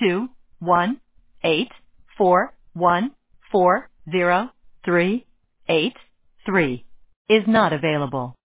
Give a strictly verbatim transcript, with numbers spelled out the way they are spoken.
two one eight four one four zero three eight three is not available.